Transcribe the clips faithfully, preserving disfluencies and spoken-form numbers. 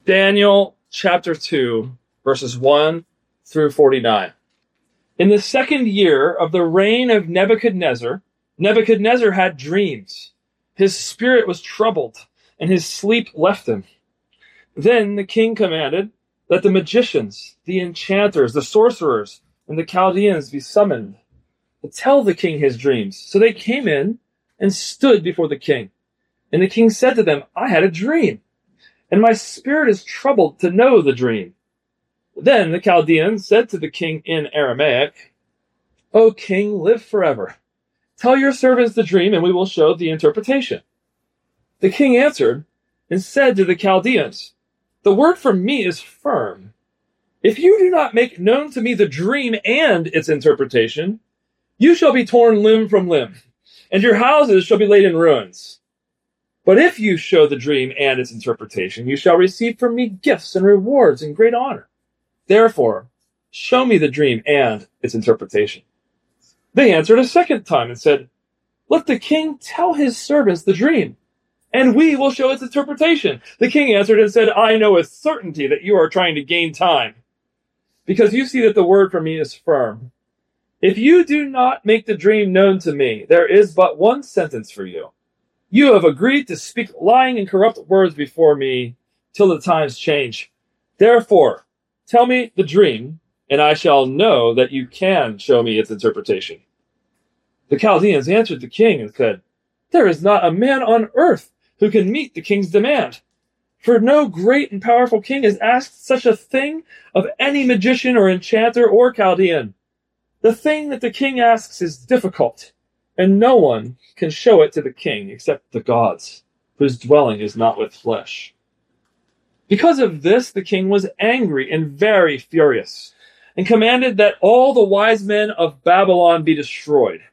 Daniel chapter two, verses one through forty-nine. In the second year of the reign of Nebuchadnezzar, Nebuchadnezzar had dreams. His spirit was troubled, and his sleep left him. Then the king commanded that the magicians, the enchanters, the sorcerers, and the Chaldeans be summoned to tell the king his dreams. So they came in and stood before the king. And the king said to them, I had a dream, and my spirit is troubled to know the dream. Then the Chaldeans said to the king in Aramaic, O king, live forever. Tell your servants the dream, and we will show the interpretation. The king answered and said to the Chaldeans, The word from me is firm. If you do not make known to me the dream and its interpretation, you shall be torn limb from limb, and your houses shall be laid in ruins. But if you show the dream and its interpretation, you shall receive from me gifts and rewards and great honor. Therefore, show me the dream and its interpretation. They answered a second time and said, Let the king tell his servants the dream, and we will show its interpretation. The king answered and said, I know with certainty that you are trying to gain time, because you see that the word from me is firm. If you do not make the dream known to me, there is but one sentence for you. You have agreed to speak lying and corrupt words before me till the times change. Therefore, tell me the dream, and I shall know that you can show me its interpretation. The Chaldeans answered the king and said, There is not a man on earth who can meet the king's demand. For no great and powerful king has asked such a thing of any magician or enchanter or Chaldean. The thing that the king asks is difficult, and no one can show it to the king except the gods, whose dwelling is not with flesh. Because of this, the king was angry and very furious, and commanded that all the wise men of Babylon be destroyed.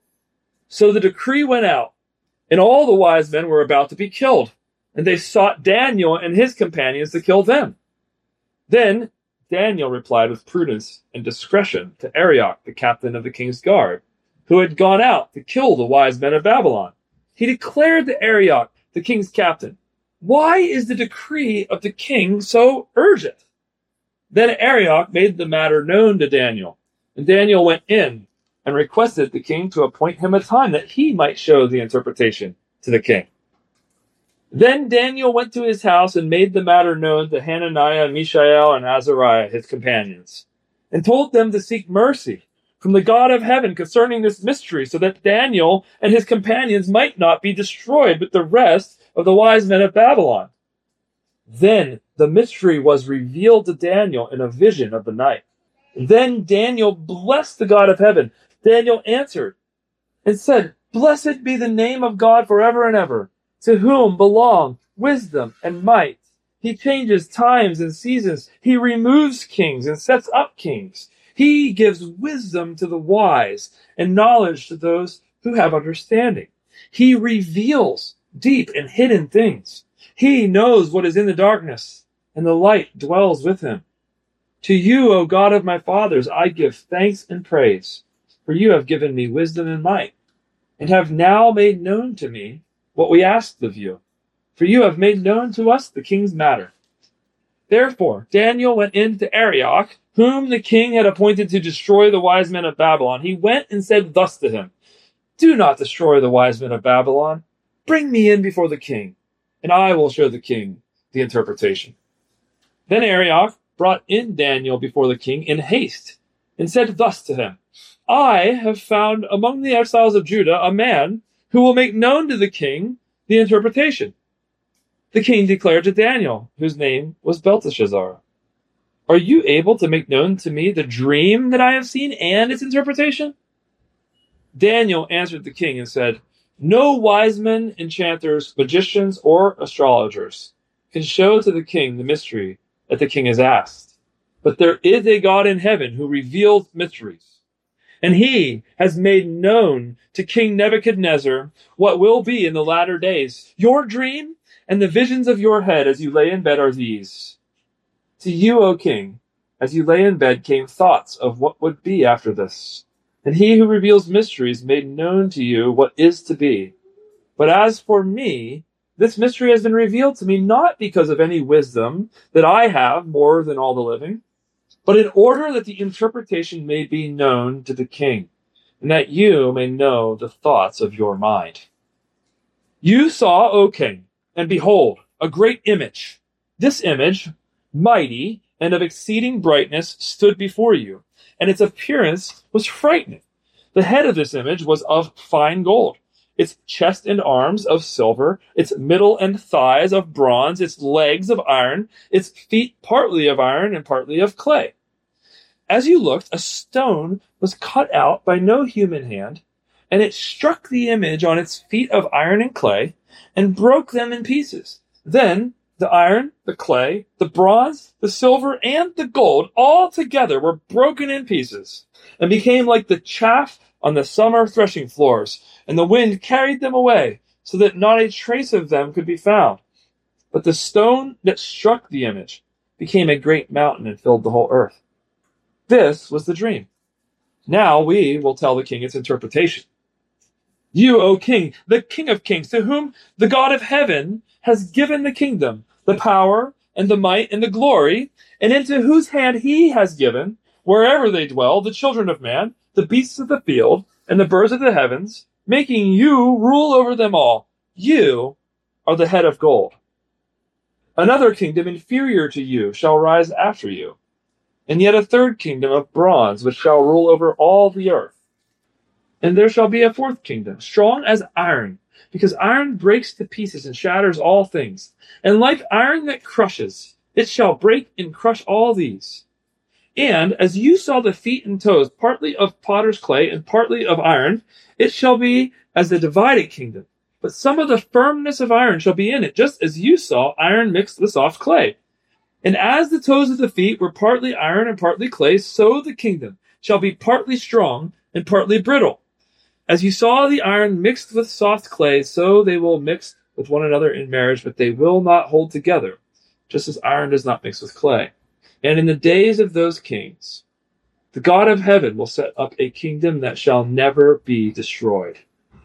So the decree went out, and all the wise men were about to be killed, and they sought Daniel and his companions to kill them. Then Daniel replied with prudence and discretion to Arioch, the captain of the king's guard, who had gone out to kill the wise men of Babylon. He declared to Arioch, the king's captain, Why is the decree of the king so urgent? Then Arioch made the matter known to Daniel, and Daniel went in and requested the king to appoint him a time that he might show the interpretation to the king. Then Daniel went to his house and made the matter known to Hananiah, Mishael, and Azariah, his companions, and told them to seek mercy from the God of heaven concerning this mystery, so that Daniel and his companions might not be destroyed with the rest of the wise men of Babylon. Then the mystery was revealed to Daniel in a vision of the night. Then Daniel blessed the God of heaven. Daniel answered and said, Blessed be the name of God forever and ever, to whom belong wisdom and might. He changes times and seasons. He removes kings and sets up kings. He gives wisdom to the wise and knowledge to those who have understanding. He reveals deep and hidden things. He knows what is in the darkness, and the light dwells with him. To you, O God of my fathers, I give thanks and praise, for you have given me wisdom and might, and have now made known to me what we asked of you, for you have made known to us the king's matter. Therefore Daniel went in to Arioch, whom the king had appointed to destroy the wise men of Babylon. He went and said thus to him, Do not destroy the wise men of Babylon. Bring me in before the king, and I will show the king the interpretation. Then Arioch brought in Daniel before the king in haste, and said thus to him, I have found among the exiles of Judah a man who will make known to the king the interpretation. The king declared to Daniel, whose name was Belteshazzar, Are you able to make known to me the dream that I have seen and its interpretation? Daniel answered the king and said, No wise men, enchanters, magicians, or astrologers can show to the king the mystery that the king has asked. But there is a God in heaven who reveals mysteries. And he has made known to King Nebuchadnezzar what will be in the latter days. Your dream and the visions of your head as you lay in bed are these. To you, O king, as you lay in bed came thoughts of what would be after this. And he who reveals mysteries made known to you what is to be. But as for me, This mystery has been revealed to me not because of any wisdom that I have more than all the living, but in order that the interpretation may be known to the king, and that you may know the thoughts of your mind. You saw, O king, and behold, a great image. This image, mighty and of exceeding brightness, stood before you, and its appearance was frightening. The head of this image was of fine gold, its chest and arms of silver, its middle and thighs of bronze, its legs of iron, its feet partly of iron and partly of clay. As you looked, a stone was cut out by no human hand, and it struck the image on its feet of iron and clay, and broke them in pieces. Then the iron, the clay, the bronze, the silver, and the gold all together were broken in pieces, and became like the chaff on the summer threshing floors, and the wind carried them away, so that not a trace of them could be found. But the stone that struck the image became a great mountain and filled the whole earth. This was the dream. Now we will tell the king its interpretation. You, O king, the king of kings, to whom the God of heaven has given the kingdom, the power, and the might, and the glory, and into whose hand he has given, wherever they dwell, the children of man, the beasts of the field, and the birds of the heavens, making you rule over them all. You are the head of gold. Another kingdom inferior to you shall rise after you, and yet a third kingdom of bronze, which shall rule over all the earth. And there shall be a fourth kingdom, strong as iron, because iron breaks to pieces and shatters all things. And like iron that crushes, it shall break and crush all these. And as you saw the feet and toes, partly of potter's clay and partly of iron, it shall be as the divided kingdom. But some of the firmness of iron shall be in it, just as you saw iron mixed with soft clay. And as the toes of the feet were partly iron and partly clay, so the kingdom shall be partly strong and partly brittle. As you saw the iron mixed with soft clay, so they will mix with one another in marriage, but they will not hold together, just as iron does not mix with clay. And in the days of those kings, the God of heaven will set up a kingdom that shall never be destroyed,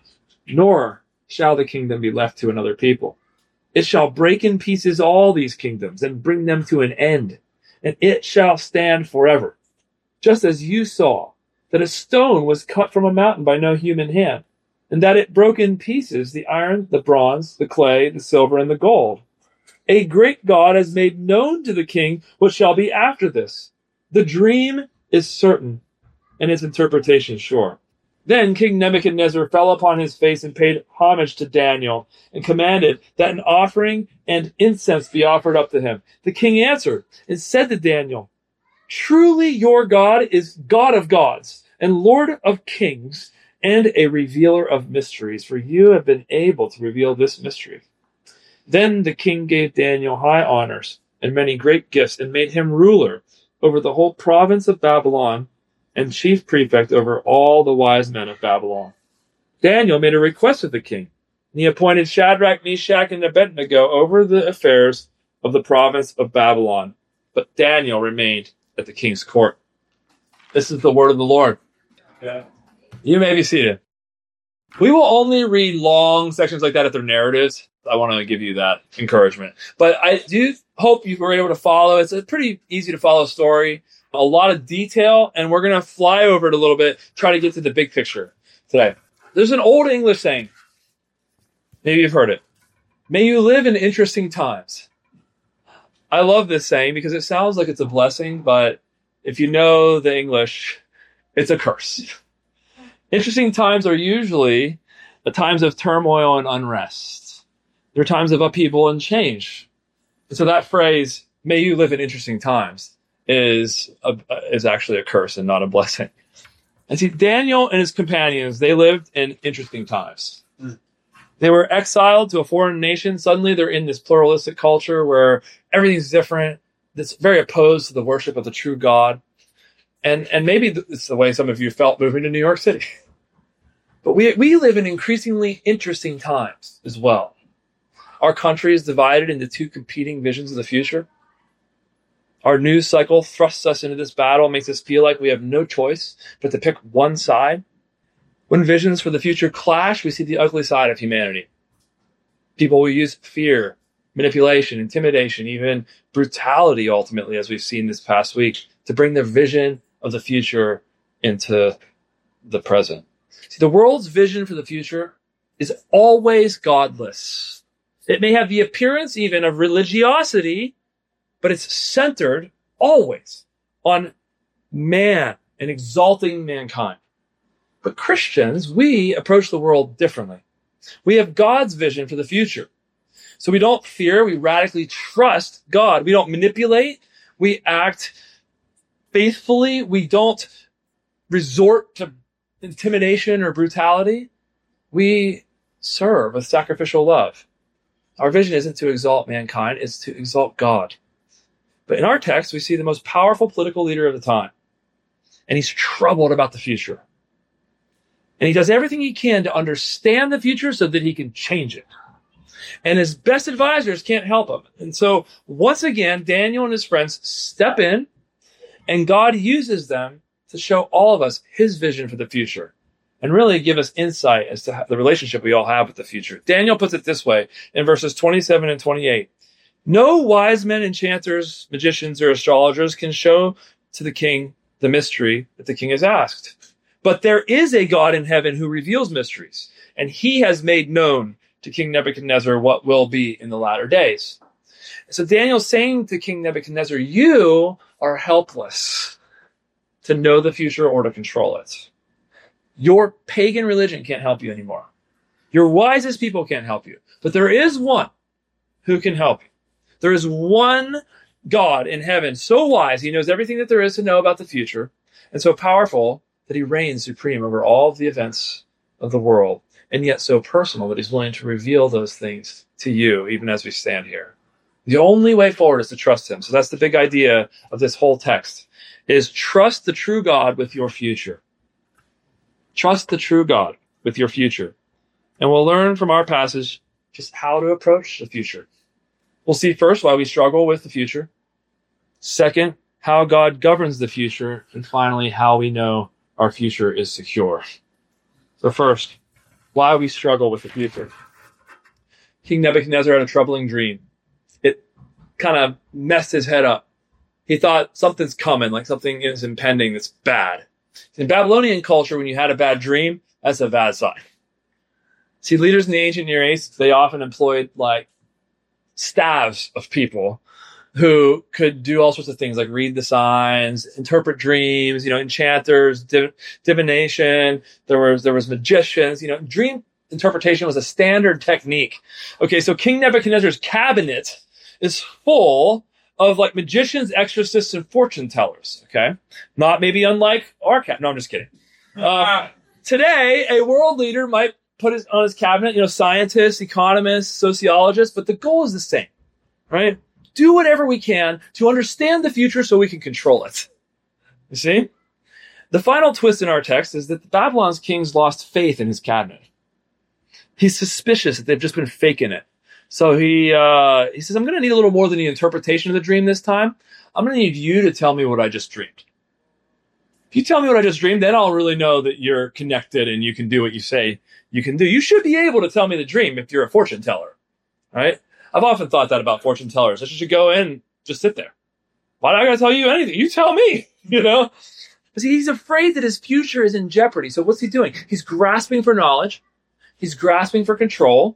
nor shall the kingdom be left to another people. It shall break in pieces all these kingdoms and bring them to an end, and it shall stand forever. Just as you saw that a stone was cut from a mountain by no human hand, and that it broke in pieces the iron, the bronze, the clay, the silver, and the gold. A great God has made known to the king what shall be after this. The dream is certain, and its interpretation sure. Then King Nebuchadnezzar fell upon his face and paid homage to Daniel, and commanded that an offering and incense be offered up to him. The king answered and said to Daniel, Truly your God is God of gods, and Lord of kings, and a revealer of mysteries, for you have been able to reveal this mystery. Then the king gave Daniel high honors and many great gifts, and made him ruler over the whole province of Babylon, and chief prefect over all the wise men of Babylon. Daniel made a request of the king, and he appointed Shadrach, Meshach, and Abednego over the affairs of the province of Babylon. But Daniel remained at the king's court. This is the word of the Lord. Yeah. You may be seated. We will only read long sections like that if they're narratives. I want to give you that encouragement. But I do hope you were able to follow. It's a pretty easy to follow story. A lot of detail, and we're going to fly over it a little bit, try to get to the big picture today. There's an old English saying. Maybe you've heard it. May you live in interesting times. I love this saying because it sounds like it's a blessing, but if you know the English, it's a curse. Interesting times are usually the times of turmoil and unrest. They're times of upheaval and change. And so that phrase, may you live in interesting times, is a, is actually a curse and not a blessing. And see, Daniel and his companions, they lived in interesting times. Mm. They were exiled to a foreign nation. Suddenly they're in this pluralistic culture where everything's different. That's very opposed to the worship of the true God. And and maybe it's the way some of you felt moving to New York City. But we we live in increasingly interesting times as well. Our country is divided into two competing visions of the future. Our news cycle thrusts us into this battle, makes us feel like we have no choice but to pick one side. When visions for the future clash, we see the ugly side of humanity. People will use fear, manipulation, intimidation, even brutality, ultimately, as we've seen this past week, to bring their vision of the future into the present. See, the world's vision for the future is always godless. It may have the appearance even of religiosity, but it's centered always on man and exalting mankind. But Christians, we approach the world differently. We have God's vision for the future. So we don't fear, we radically trust God. We don't manipulate, we act faithfully. We don't resort to intimidation or brutality. We serve with sacrificial love. Our vision isn't to exalt mankind, it's to exalt God. But in our text, we see the most powerful political leader of the time. And he's troubled about the future. And he does everything he can to understand the future so that he can change it. And his best advisors can't help him. And so, once again, Daniel and his friends step in, and God uses them to show all of us his vision for the future and really give us insight as to the relationship we all have with the future. Daniel puts it this way in verses twenty-seven and twenty-eight. No wise men, enchanters, magicians, or astrologers can show to the king the mystery that the king has asked. But there is a God in heaven who reveals mysteries, and he has made known to King Nebuchadnezzar what will be in the latter days. So Daniel's saying to King Nebuchadnezzar, you are helpless to know the future or to control it. Your pagan religion can't help you anymore. Your wisest people can't help you. But there is one who can help you. There is one God in heaven so wise, he knows everything that there is to know about the future, and so powerful that he reigns supreme over all of the events of the world, and yet so personal that he's willing to reveal those things to you, even as we stand here. The only way forward is to trust him. So that's the big idea of this whole text, is trust the true God with your future. Trust the true God with your future. And we'll learn from our passage just how to approach the future. We'll see first why we struggle with the future. Second, how God governs the future. And finally, how we know our future is secure. So first, why we struggle with the future. King Nebuchadnezzar had a troubling dream. It kind of messed his head up. He thought something's coming, like something is impending that's bad. In Babylonian culture, when you had a bad dream, that's a bad sign. See, leaders in the ancient Near East, they often employed like staffs of people who could do all sorts of things like read the signs, interpret dreams, you know, enchanters, div- divination. There was, there was magicians, you know, dream interpretation was a standard technique. Okay. So King Nebuchadnezzar's cabinet is full of like magicians, exorcists, and fortune tellers. Okay. Not maybe unlike our cabinet. No, I'm just kidding. Uh, today, a world leader might put his, on his cabinet, you know, scientists, economists, sociologists, but the goal is the same, right? Do whatever we can to understand the future so we can control it. You see? The final twist in our text is that Babylon's kings lost faith in his cabinet. He's suspicious that they've just been faking it. So he uh, he says, I'm going to need a little more than the interpretation of the dream this time. I'm going to need you to tell me what I just dreamed. If you tell me what I just dreamed, then I'll really know that you're connected and you can do what you say you can do. You should be able to tell me the dream if you're a fortune teller, right? I've often thought that about fortune tellers. I should go in and just sit there. Why do I got to tell you anything? You tell me, you know? But see, he's afraid that his future is in jeopardy. So what's he doing? He's grasping for knowledge. He's grasping for control.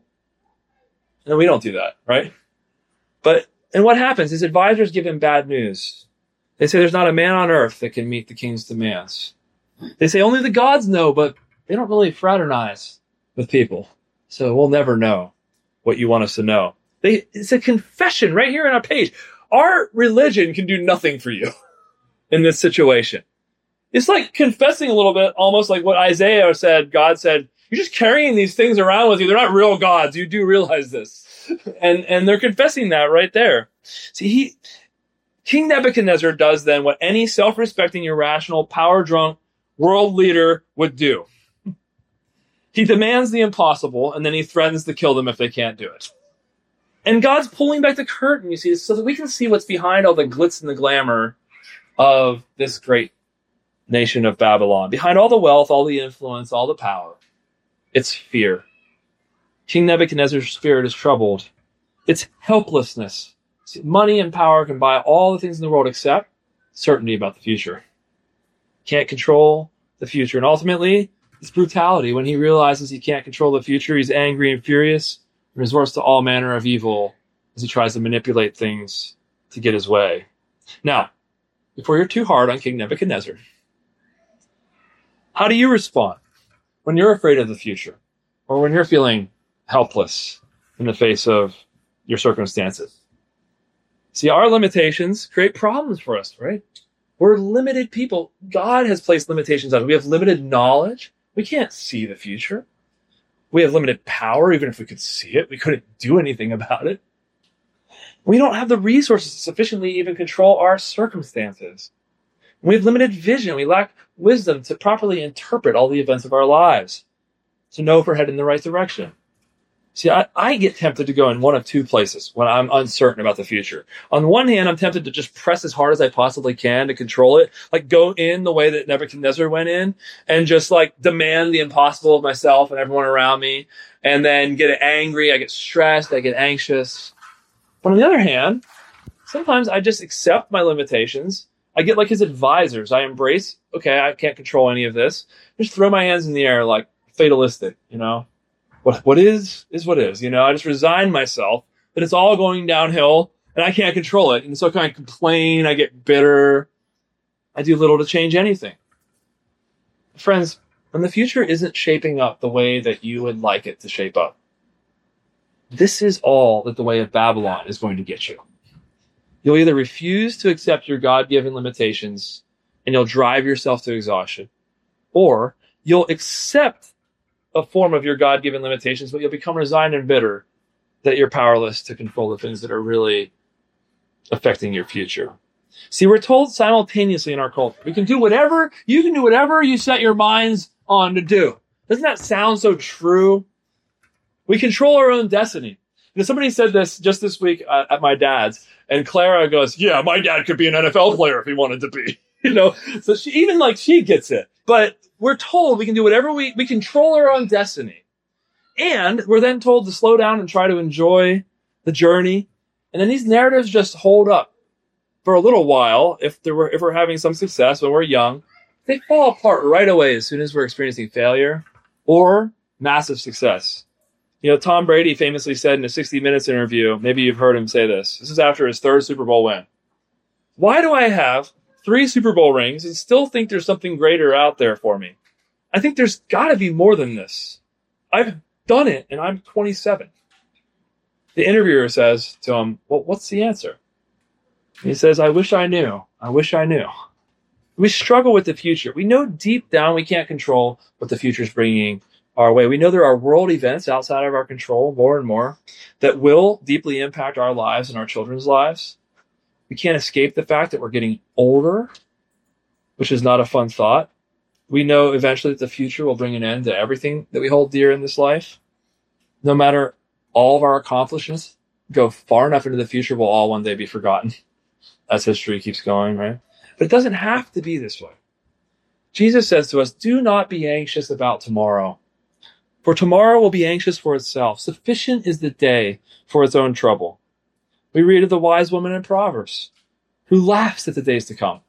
And we don't do that, right? But, and what happens? His advisors give him bad news. They say there's not a man on earth that can meet the king's demands. They say only the gods know, but they don't really fraternize with people. So we'll never know what you want us to know. They, it's a confession right here on our page. Our religion can do nothing for you in this situation. It's like confessing a little bit, almost like what Isaiah said. God said, you're just carrying these things around with you. They're not real gods. You do realize this. And, and they're confessing that right there. See, he, King Nebuchadnezzar does then what any self-respecting, irrational, power-drunk world leader would do. He demands the impossible, and then he threatens to kill them if they can't do it. And God's pulling back the curtain, you see, so that we can see what's behind all the glitz and the glamour of this great nation of Babylon. Behind all the wealth, all the influence, all the power, it's fear. King Nebuchadnezzar's spirit is troubled. It's helplessness. See, money and power can buy all the things in the world except certainty about the future. Can't control the future. And ultimately, it's brutality. When he realizes he can't control the future, he's angry and furious and resorts to all manner of evil as he tries to manipulate things to get his way. Now, before you're too hard on King Nebuchadnezzar, how do you respond when you're afraid of the future or when you're feeling helpless in the face of your circumstances? See, our limitations create problems for us, right? We're limited people. God has placed limitations on us. We have limited knowledge. We can't see the future. We have limited power. Even if we could see it, we couldn't do anything about it. We don't have the resources to sufficiently even control our circumstances. We have limited vision. We lack wisdom to properly interpret all the events of our lives, to know if we're heading in the right direction. See, I, I get tempted to go in one of two places when I'm uncertain about the future. On the one hand, I'm tempted to just press as hard as I possibly can to control it, like go in the way that Nebuchadnezzar went in and just like demand the impossible of myself and everyone around me, and then get angry, I get stressed, I get anxious. But on the other hand, sometimes I just accept my limitations. I get like his advisors. I embrace, okay, I can't control any of this. Just throw my hands in the air like fatalistic, you know? What what is, is what is, you know? I just resign myself that it's all going downhill and I can't control it. And so I kind of complain, I get bitter. I do little to change anything. Friends, when the future isn't shaping up the way that you would like it to shape up, this is all that the way of Babylon is going to get you. You'll either refuse to accept your God-given limitations and you'll drive yourself to exhaustion, or you'll accept a form of your God-given limitations, but you'll become resigned and bitter that you're powerless to control the things that are really affecting your future. See, we're told simultaneously in our culture, we can do whatever, you can do whatever you set your minds on to do. Doesn't that sound so true? We control our own destiny. You know, somebody said this just this week uh, at my dad's, and Clara goes, yeah, my dad could be an N F L player if he wanted to be. You know, so she, even like she gets it. But we're told we can do whatever we, we control our own destiny. And we're then told to slow down and try to enjoy the journey. And then these narratives just hold up for a little while. If there were, if we're having some success when we're young, they fall apart right away as soon as we're experiencing failure or massive success. You know, Tom Brady famously said in a sixty minutes interview, maybe you've heard him say this. This is after his third Super Bowl win. Why do I have three Super Bowl rings and still think there's something greater out there for me? I think there's got to be more than this. I've done it, and I'm twenty-seven. The interviewer says to him, well, what's the answer? And he says, I wish I knew. I wish I knew. We struggle with the future. We know deep down we can't control what the future's bringing our way. We know there are world events outside of our control, more and more, that will deeply impact our lives and our children's lives. We can't escape the fact that we're getting older, which is not a fun thought. We know eventually that the future will bring an end to everything that we hold dear in this life. No matter all of our accomplishments go far enough into the future, will all one day be forgotten as history keeps going, right? But it doesn't have to be this way. Jesus says to us, do not be anxious about tomorrow, for tomorrow will be anxious for itself. Sufficient is the day for its own trouble. We read of the wise woman in Proverbs who laughs at the days to come.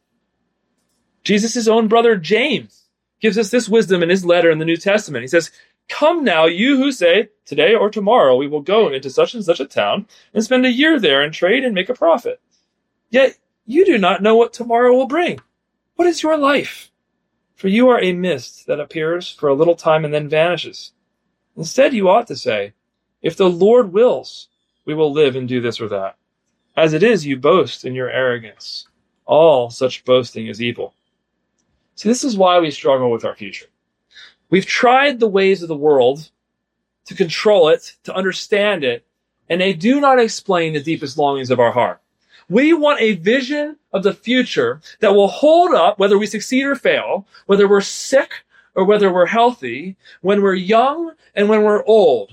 Jesus' own brother James gives us this wisdom in his letter in the New Testament. He says, come now, you who say, today or tomorrow we will go into such and such a town and spend a year there and trade and make a profit. Yet you do not know what tomorrow will bring. What is your life? For you are a mist that appears for a little time and then vanishes. Instead, you ought to say, if the Lord wills, we will live and do this or that. As it is, you boast in your arrogance. All such boasting is evil. See, this is why we struggle with our future. We've tried the ways of the world to control it, to understand it, and they do not explain the deepest longings of our heart. We want a vision of the future that will hold up whether we succeed or fail, whether we're sick or whether we're healthy, when we're young and when we're old.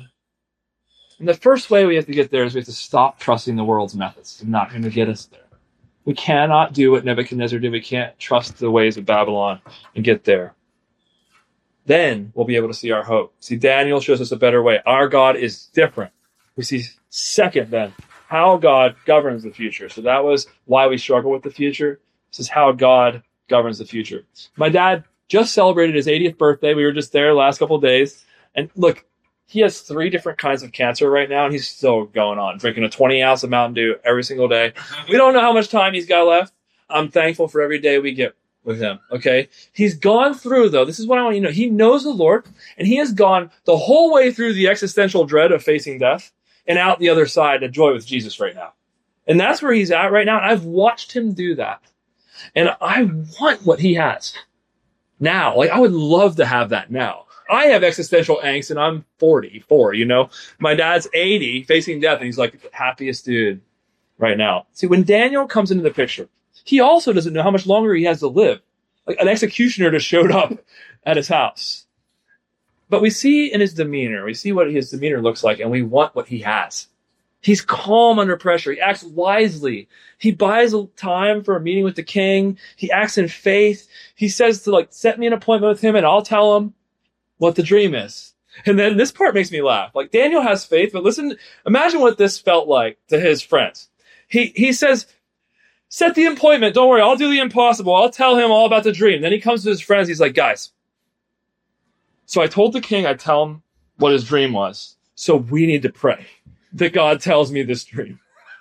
And the first way we have to get there is we have to stop trusting the world's methods. They're not going to get us there. We cannot do what Nebuchadnezzar did. We can't trust the ways of Babylon and get there. then we'll be able to see our hope. See, Daniel shows us a better way. Our God is different. We see second then, how God governs the future. So that was why we struggle with the future. This is how God governs the future. My dad just celebrated his eightieth birthday. We were just there the last couple of days. And look, he has three different kinds of cancer right now, and he's still going on, drinking a twenty ounce of Mountain Dew every single day. We don't know how much time he's got left. I'm thankful for every day we get with him, okay? He's gone through, though, this is what I want you to know. He knows the Lord, and he has gone the whole way through the existential dread of facing death and out the other side to joy with Jesus right now. And that's where he's at right now, and I've watched him do that. And I want what he has now. Like, I would love to have that now. I have existential angst, and I'm forty-four, you know? My dad's eighty, facing death, and he's like the happiest dude right now. See, when Daniel comes into the picture, he also doesn't know how much longer he has to live. Like, an executioner just showed up at his house. But we see in his demeanor, we see what his demeanor looks like, and we want what he has. He's calm under pressure. He acts wisely. He buys time for a meeting with the king. He acts in faith. He says to, like, set me an appointment with him, and I'll tell him what the dream is. And then this part makes me laugh. Like, Daniel has faith, but listen, imagine what this felt like to his friends. He he says, set the appointment. Don't worry, I'll do the impossible. I'll tell him all about the dream. Then he comes to his friends. He's like, guys, so I told the king I'd tell him what his dream was. So we need to pray that God tells me this dream.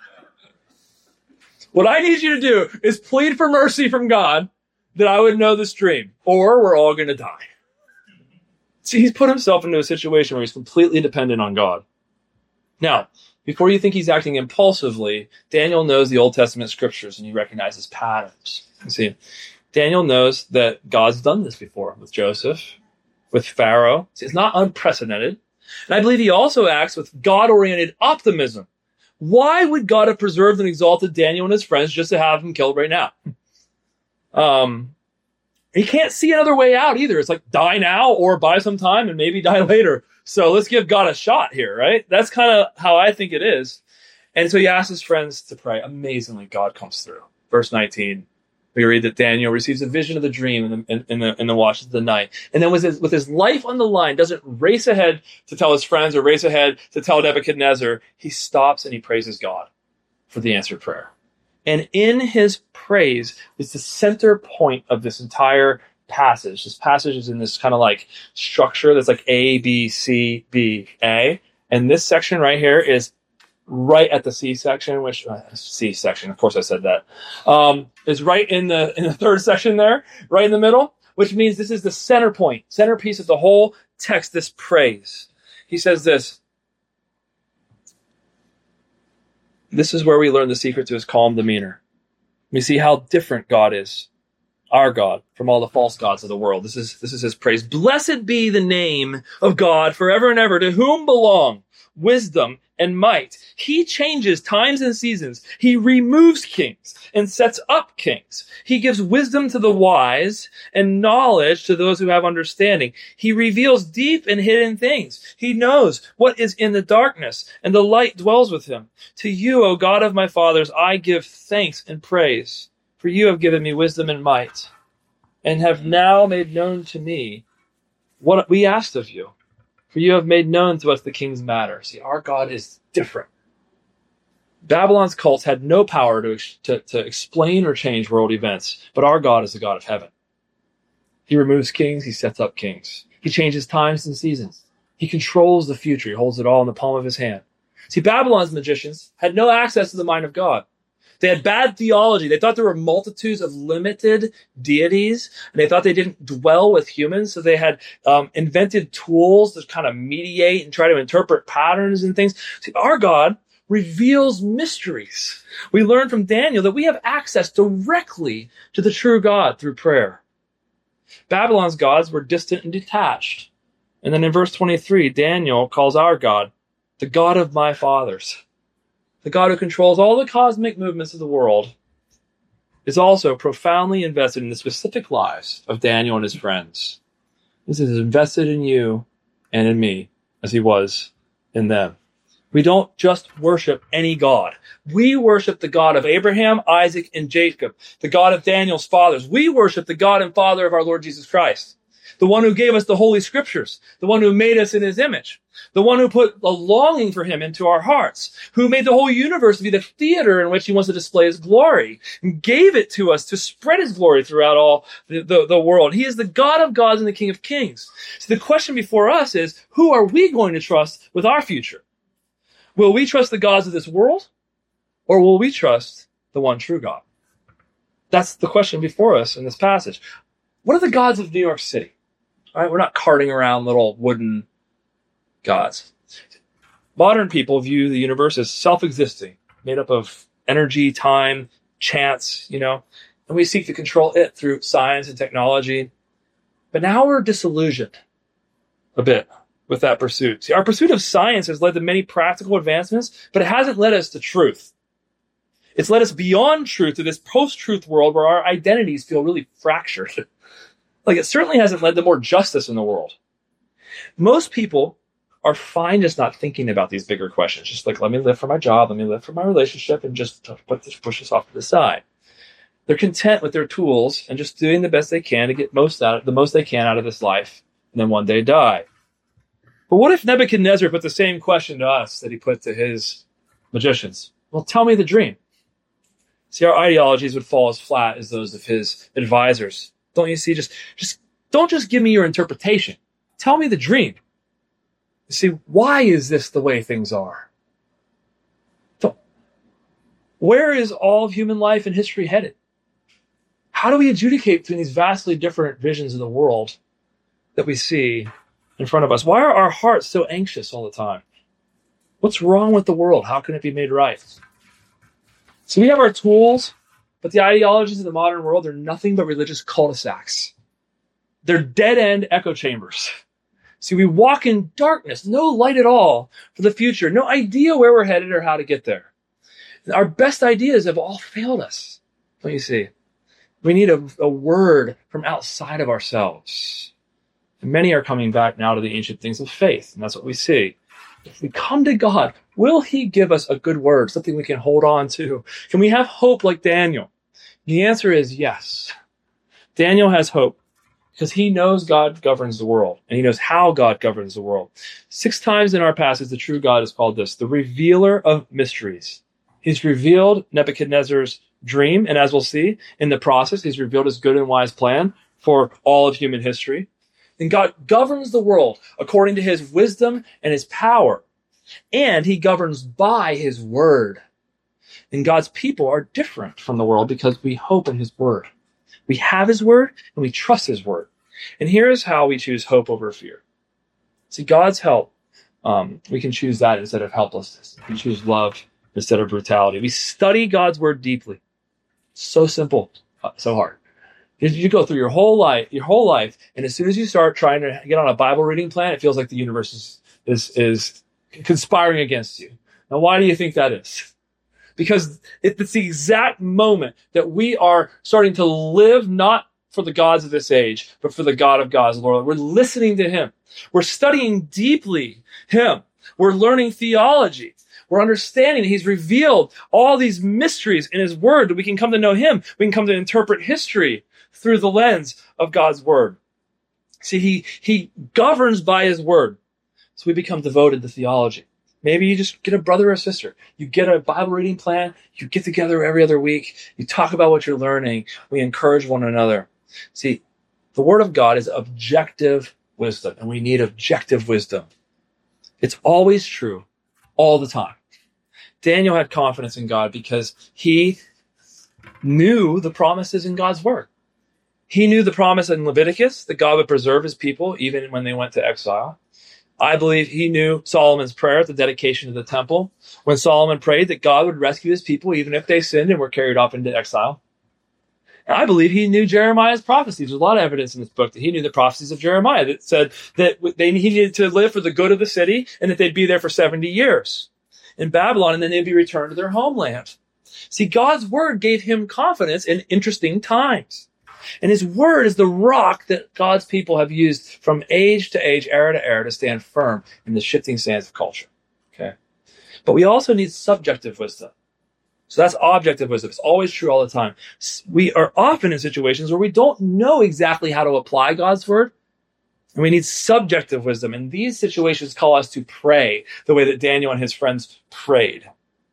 What I need you to do is plead for mercy from God that I would know this dream, or we're all going to die. See, he's put himself into a situation where he's completely dependent on God. Now, before you think he's acting impulsively, Daniel knows the Old Testament scriptures and he recognizes patterns. You see, Daniel knows that God's done this before with Joseph, with Pharaoh. See, it's not unprecedented. And I believe he also acts with God-oriented optimism. Why would God have preserved and exalted Daniel and his friends just to have him killed right now? Um... He can't see another way out either. It's like die now or buy some time and maybe die later. So let's give God a shot here, right? That's kind of how I think it is. And so he asks his friends to pray. Amazingly, God comes through. Verse nineteen, we read that Daniel receives a vision of the dream in the, in, in the, in the watches of the night. And then with his, with his life on the line, doesn't race ahead to tell his friends or race ahead to tell Nebuchadnezzar. He stops and he praises God for the answered prayer. And in his praise is the center point of this entire passage. This passage is in this kind of like structure that's like A, B, C, B, A. And this section right here is right at the C section, which uh, C section, of course I said that, um, is right in the in the third section there, right in the middle, which means this is the center point, centerpiece of the whole text, this praise. He says this. This is where we learn the secret to his calm demeanor. We see how different God is, our God, from all the false gods of the world. This is, this is his praise. Blessed be the name of God forever and ever, to whom belong wisdom and might. He changes times and seasons. He removes kings and sets up kings. He gives wisdom to the wise and knowledge to those who have understanding. He reveals deep and hidden things. He knows what is in the darkness, and the light dwells with him. To you, O God of my fathers, I give thanks and praise, for you have given me wisdom and might, and have now made known to me what we asked of you. For you have made known to us the king's matter. See, our God is different. Babylon's cults had no power to, to, to explain or change world events, but our God is the God of heaven. He removes kings, he sets up kings. He changes times and seasons. He controls the future. He holds it all in the palm of his hand. See, Babylon's magicians had no access to the mind of God. They had bad theology. They thought there were multitudes of limited deities, and they thought they didn't dwell with humans. So they had um, invented tools to kind of mediate and try to interpret patterns and things. See, our God reveals mysteries. We learn from Daniel that we have access directly to the true God through prayer. Babylon's gods were distant and detached. And then in verse twenty-three, Daniel calls our God the God of my fathers. The God who controls all the cosmic movements of the world is also profoundly invested in the specific lives of Daniel and his friends. This is invested in you and in me as he was in them. We don't just worship any God. We worship the God of Abraham, Isaac, and Jacob, the God of Daniel's fathers. We worship the God and Father of our Lord Jesus Christ. The one who gave us the Holy Scriptures, the one who made us in his image, the one who put a longing for him into our hearts, who made the whole universe be the theater in which he wants to display his glory, and gave it to us to spread his glory throughout all the, the, the world. He is the God of gods and the King of kings. So the question before us is, who are we going to trust with our future? Will we trust the gods of this world, or will we trust the one true God? That's the question before us in this passage. What are the gods of New York City? All right, we're not carting around little wooden gods. Modern people view the universe as self-existing, made up of energy, time, chance, you know, and we seek to control it through science and technology. But now we're disillusioned a bit with that pursuit. See, our pursuit of science has led to many practical advancements, but it hasn't led us to truth. It's led us beyond truth to this post-truth world where our identities feel really fractured. Like, it certainly hasn't led to more justice in the world. Most people are fine just not thinking about these bigger questions. Just like, let me live for my job, let me live for my relationship, and just put this, push this off to the side. They're content with their tools and just doing the best they can to get most out of, the most they can out of this life, and then one day die. But what if Nebuchadnezzar put the same question to us that he put to his magicians? Well, tell me the dream. See, our ideologies would fall as flat as those of his advisors. Don't you see? Just, just don't just give me your interpretation. Tell me the dream. You see, why is this the way things are? So, where is all of human life and history headed? How do we adjudicate between these vastly different visions of the world that we see in front of us? Why are our hearts so anxious all the time? What's wrong with the world? How can it be made right? So we have our tools, but the ideologies of the modern world are nothing but religious cul-de-sacs. They're dead-end echo chambers. See, we walk in darkness, no light at all for the future, no idea where we're headed or how to get there. Our best ideas have all failed us, don't you see? We need a, a word from outside of ourselves. And many are coming back now to the ancient things of faith, and that's what we see. If we come to God, will he give us a good word, something we can hold on to? Can we have hope like Daniel? The answer is yes. Daniel has hope because he knows God governs the world, and he knows how God governs the world. Six times in our passage, the true God is called this, the revealer of mysteries. He's revealed Nebuchadnezzar's dream, and as we'll see, in the process, he's revealed his good and wise plan for all of human history. And God governs the world according to his wisdom and his power. And he governs by his word. And God's people are different from the world because we hope in his word. We have his word and we trust his word. And here's how we choose hope over fear. See, God's help, um, we can choose that instead of helplessness. We can choose love instead of brutality. We study God's word deeply. So simple, so hard. You go through your whole life, your whole life, and as soon as you start trying to get on a Bible reading plan, it feels like the universe is, is, is conspiring against you. Now, why do you think that is? Because it's the exact moment that we are starting to live not for the gods of this age, but for the God of gods, Lord. We're listening to him. We're studying deeply him. We're learning theology. We're understanding that he's revealed all these mysteries in his word that we can come to know him. We can come to interpret history through the lens of God's word. See, he, he governs by his word. So we become devoted to theology. Maybe you just get a brother or sister. You get a Bible reading plan. You get together every other week. You talk about what you're learning. We encourage one another. See, the word of God is objective wisdom, and we need objective wisdom. It's always true, all the time. Daniel had confidence in God because he knew the promises in God's word. He knew the promise in Leviticus that God would preserve his people even when they went to exile. I believe he knew Solomon's prayer at the dedication of the temple, when Solomon prayed that God would rescue his people even if they sinned and were carried off into exile. And I believe he knew Jeremiah's prophecies. There's a lot of evidence in this book that he knew the prophecies of Jeremiah that said that they he needed to live for the good of the city and that they'd be there for seventy years in Babylon and then they'd be returned to their homeland. See, God's word gave him confidence in interesting times. And his word is the rock that God's people have used from age to age, era to era, to stand firm in the shifting sands of culture. Okay. But we also need subjective wisdom. So that's objective wisdom. It's always true all the time. We are often in situations where we don't know exactly how to apply God's word, And we need subjective wisdom. And these situations call us to pray the way that Daniel and his friends prayed.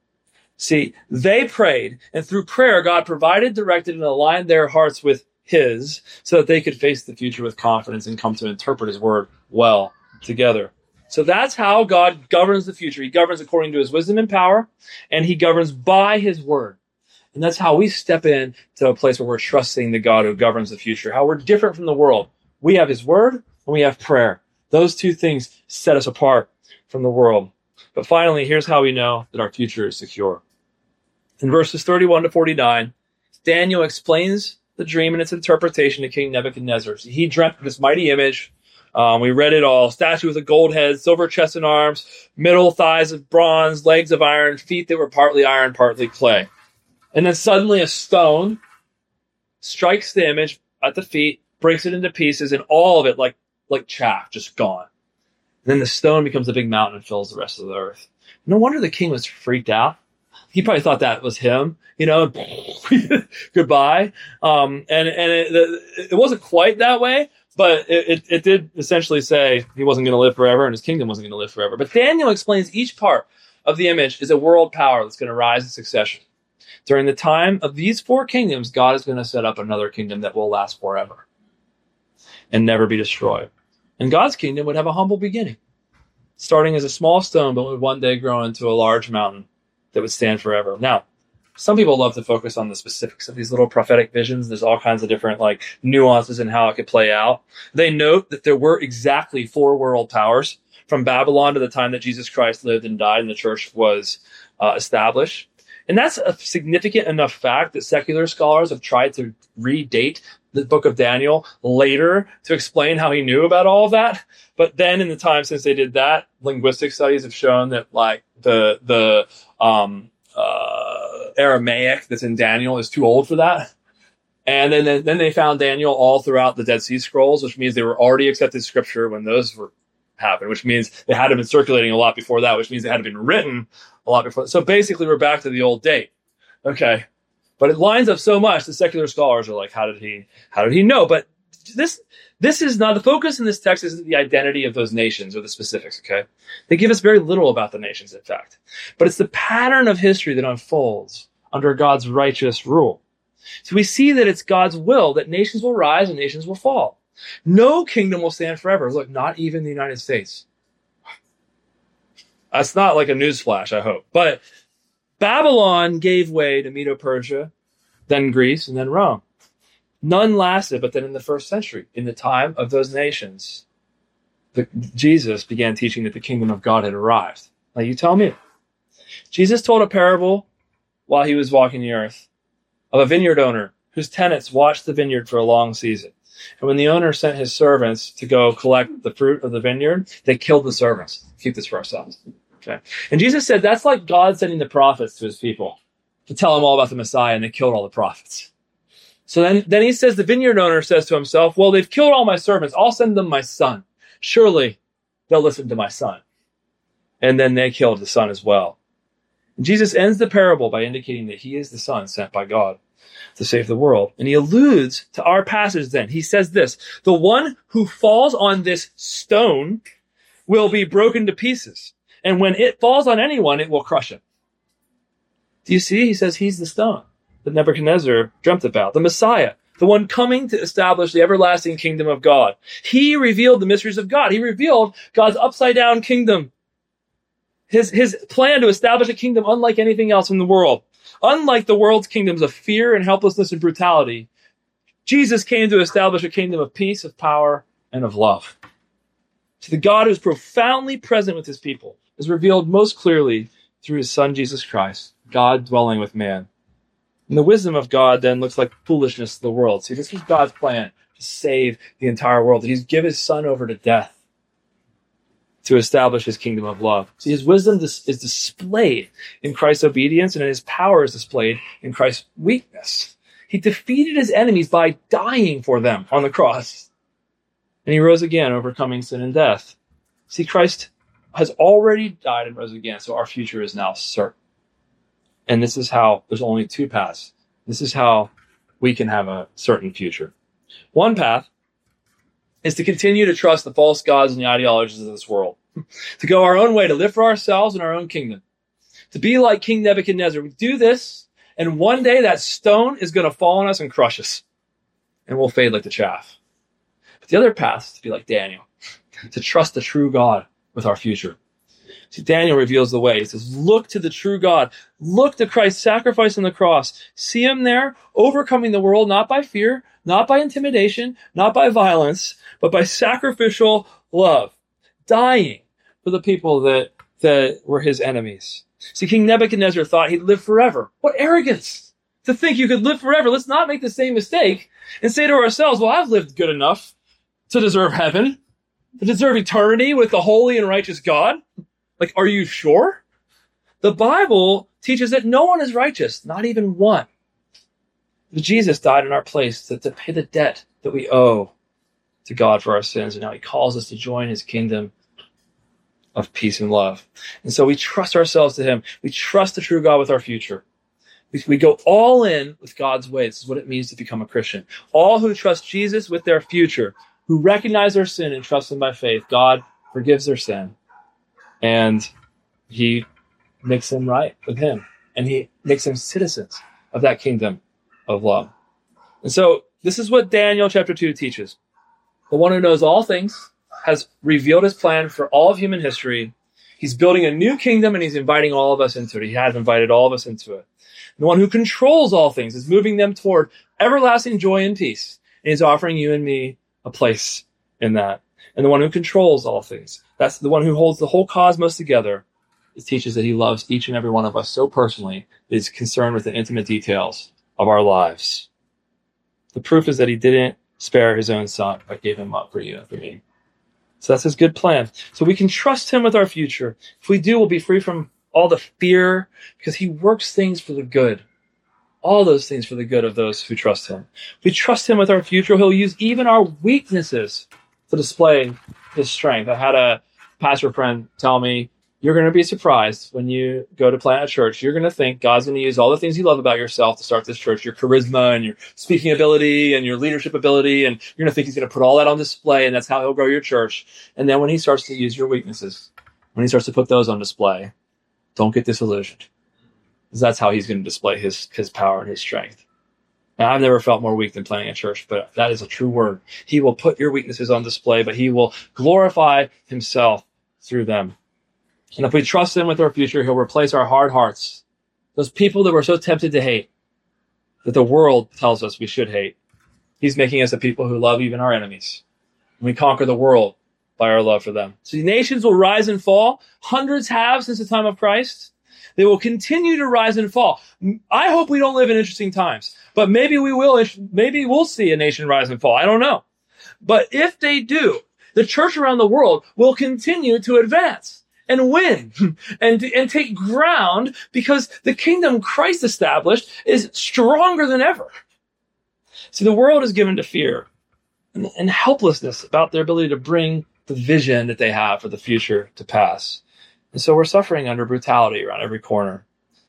See, they prayed, and through prayer, God provided, directed, and aligned their hearts with his so that they could face the future with confidence and come to interpret his word well together. So that's how God governs the future. He governs according to his wisdom and power, and he governs by his word. And that's how we step in to a place where we're trusting the God who governs the future, how we're different from the world. We have his word, and we have prayer. Those two things set us apart from the world. But finally, here's how we know that our future is secure. In verses thirty-one to forty-nine, Daniel explains the dream and its interpretation to King Nebuchadnezzar. He dreamt of this mighty image. Um, we read it all. Statue with a gold head, silver chest and arms, middle thighs of bronze, legs of iron, feet that were partly iron, partly clay. And then suddenly a stone strikes the image at the feet, breaks it into pieces, and all of it, like, like chaff, just gone. And then the stone becomes a big mountain and fills the rest of the earth. No wonder the king was freaked out. He probably thought that was him, you know, goodbye. Um, and and it, it wasn't quite that way, but it, it, it did essentially say he wasn't going to live forever and his kingdom wasn't going to live forever. But Daniel explains each part of the image is a world power that's going to rise in succession. During the time of these four kingdoms, God is going to set up another kingdom that will last forever and never be destroyed. And God's kingdom would have a humble beginning, starting as a small stone, but would one day grow into a large mountain that would stand forever. Now, some people love to focus on the specifics of these little prophetic visions. There's all kinds of different like nuances in how it could play out. They note that there were exactly four world powers from Babylon to the time that Jesus Christ lived and died and the church was uh, established. And that's a significant enough fact that secular scholars have tried to redate the book of Daniel later to explain how he knew about all of that. But then in the time since they did that, linguistic studies have shown that like the, the, um, uh, Aramaic that's in Daniel is too old for that. And then, then they found Daniel all throughout the Dead Sea Scrolls, which means they were already accepted scripture when those were happened, which means they had been circulating a lot before that, which means they had been written a lot before. So basically we're back to the old date. Okay. But it lines up so much that secular scholars are like, how did he, how did he know? But this, this is not the focus in this text isn't the identity of those nations or the specifics. Okay. They give us very little about the nations, in fact, but it's the pattern of history that unfolds under God's righteous rule. So we see that it's God's will that nations will rise and nations will fall. No kingdom will stand forever. Look, not even the United States. That's not like a newsflash, I hope. But Babylon gave way to Medo-Persia, then Greece, and then Rome. None lasted, but then in the first century, in the time of those nations, the, Jesus began teaching that the kingdom of God had arrived. Now you tell me. Jesus told a parable while he was walking the earth of a vineyard owner whose tenants watched the vineyard for a long season. And when the owner sent his servants to go collect the fruit of the vineyard, they killed the servants. Keep this for ourselves. Okay. And Jesus said that's like God sending the prophets to his people to tell them all about the Messiah, and they killed all the prophets. So then, then he says, the vineyard owner says to himself, well, they've killed all my servants. I'll send them my son. Surely they'll listen to my son. And then they killed the son as well. And Jesus ends the parable by indicating that he is the son sent by God to save the world. And he alludes to our passage then. He says this, the one who falls on this stone will be broken to pieces. And when it falls on anyone, it will crush him. Do you see? He says he's the stone that Nebuchadnezzar dreamt about, the Messiah, the one coming to establish the everlasting kingdom of God. He revealed the mysteries of God. He revealed God's upside down kingdom. His, his plan to establish a kingdom unlike anything else in the world. Unlike the world's kingdoms of fear and helplessness and brutality, Jesus came to establish a kingdom of peace, of power, and of love. To the God who is profoundly present with his people is revealed most clearly through his son, Jesus Christ, God dwelling with man. And the wisdom of God then looks like foolishness to the world. See, this was God's plan to save the entire world. He's given his son over to death to establish his kingdom of love. See, his wisdom is displayed in Christ's obedience, and his power is displayed in Christ's weakness. He defeated his enemies by dying for them on the cross. And he rose again, overcoming sin and death. See, Christ has already died and rose again, so our future is now certain. And this is how, there's only two paths. This is how we can have a certain future. One path is to continue to trust the false gods and the ideologies of this world, to go our own way, to live for ourselves and our own kingdom, to be like King Nebuchadnezzar. We do this, and one day that stone is going to fall on us and crush us, and we'll fade like the chaff. But the other path is to be like Daniel, to trust the true God with our future. See, Daniel reveals the way. He says, look to the true God. Look to Christ's sacrifice on the cross. See him there, overcoming the world, not by fear, not by intimidation, not by violence, but by sacrificial love, dying for the people that, that were his enemies. See, King Nebuchadnezzar thought he'd live forever. What arrogance to think you could live forever. Let's not make the same mistake and say to ourselves, well, I've lived good enough to deserve heaven, to deserve eternity with the holy and righteous God. Like, are you sure? The Bible teaches that no one is righteous, not even one. But Jesus died in our place to, to pay the debt that we owe to God for our sins. And now he calls us to join his kingdom of peace and love. And so we trust ourselves to him. We trust the true God with our future. We, we go all in with God's way. This is what it means to become a Christian. All who trust Jesus with their future, who recognize their sin and trust him by faith, God forgives their sin. And he makes them right with him. And he makes them citizens of that kingdom of love. And so this is what Daniel chapter two teaches. The one who knows all things has revealed his plan for all of human history. He's building a new kingdom and he's inviting all of us into it. He has invited all of us into it. The one who controls all things is moving them toward everlasting joy and peace. And he's offering you and me a place in that. And the one who controls all things, that's the one who holds the whole cosmos together, it teaches that he loves each and every one of us so personally that he's concerned with the intimate details of our lives. The proof is that he didn't spare his own son, but gave him up for you and for me. So that's his good plan. So we can trust him with our future. If we do, we'll be free from all the fear because he works things for the good. All those things for the good of those who trust him. If we trust him with our future, he'll use even our weaknesses to display his strength. I had a pastor friend tell me, you're going to be surprised when you go to plant a church. You're going to think God's going to use all the things you love about yourself to start this church, your charisma and your speaking ability and your leadership ability. And you're going to think he's going to put all that on display and that's how he'll grow your church. And then when he starts to use your weaknesses, when he starts to put those on display, don't get disillusioned. Because that's how he's going to display his, his power and his strength. Now, I've never felt more weak than planting a church, but that is a true word. He will put your weaknesses on display, but he will glorify himself through them. And if we trust him with our future, he'll replace our hard hearts. Those people that we're so tempted to hate, that the world tells us we should hate. He's making us a people who love even our enemies. And we conquer the world by our love for them. So the nations will rise and fall. Hundreds have since the time of Christ. They will continue to rise and fall. I hope we don't live in interesting times, but maybe we will. Maybe we'll see a nation rise and fall. I don't know. But if they do, the church around the world will continue to advance and win and, and take ground because the kingdom Christ established is stronger than ever. See, the world is given to fear and, and helplessness about their ability to bring the vision that they have for the future to pass. And so we're suffering under brutality around every corner.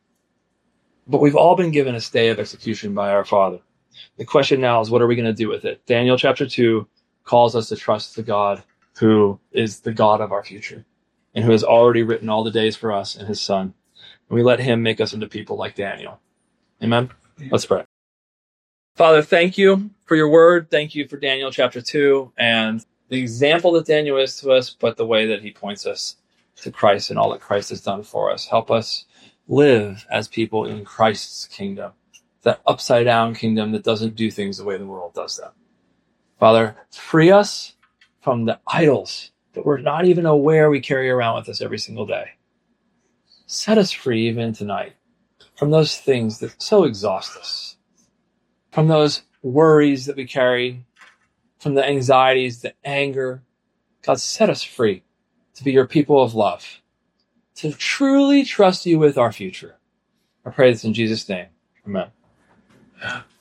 But we've all been given a stay of execution by our Father. The question now is, what are we going to do with it? Daniel chapter two calls us to trust the God who is the God of our future and who has already written all the days for us in his Son. And we let him make us into people like Daniel. Amen? Let's pray. Father, thank you for your word. Thank you for Daniel chapter two and the example that Daniel is to us, but the way that he points us to Christ and all that Christ has done for us. Help us live as people in Christ's kingdom, that upside down kingdom that doesn't do things the way the world does them. Father, free us from the idols that we're not even aware we carry around with us every single day. Set us free even tonight from those things that so exhaust us, from those worries that we carry, from the anxieties, the anger. God, set us free to be your people of love, to truly trust you with our future. I pray this in Jesus' name. Amen.